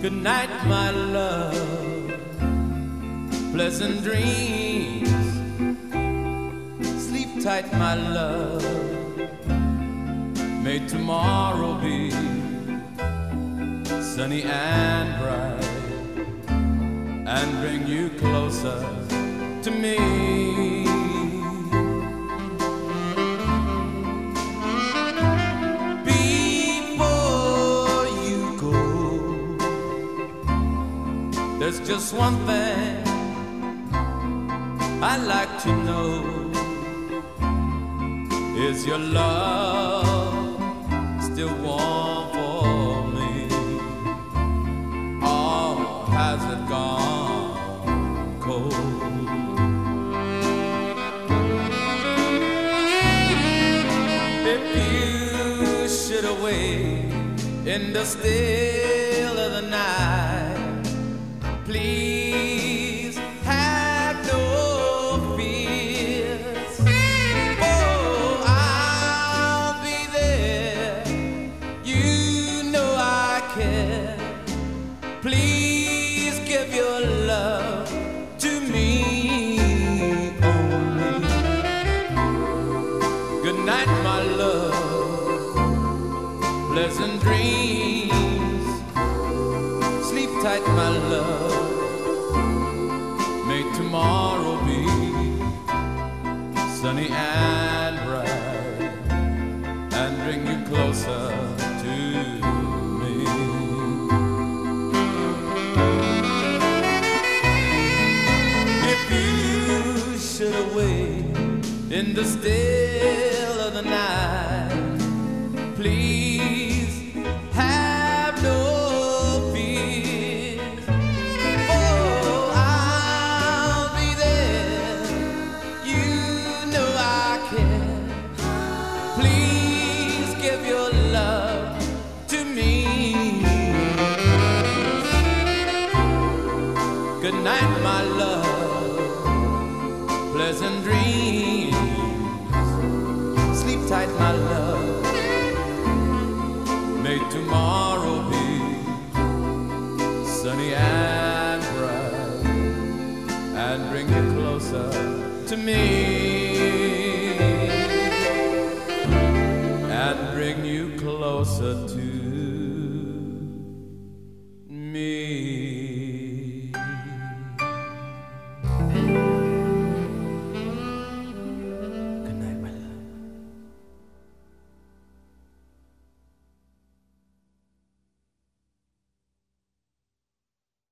Good night, my love. Pleasant dreams. Sleep tight, my love. May tomorrow be sunny and bright and bring you closer to me. Before you go, there's just one thing I'd like to know. Is your love still warm for me? Or has it gone cold? If you should awake in the still of the night, please have no fears. Oh, I'll be there. You know I care. Please give your love to me only. Good night, my love. Pleasant dreams. Sleep tight, my love. May tomorrow be sunny and bright and bring you closer to me. If you should awake in the still of the night, please have no fears. Oh, I'll be there. You know I care. Please give your love to me. Good night, my love. Pleasant dreams. Sleep tight, my love. May tomorrow be sunny and bright and bring you closer to me.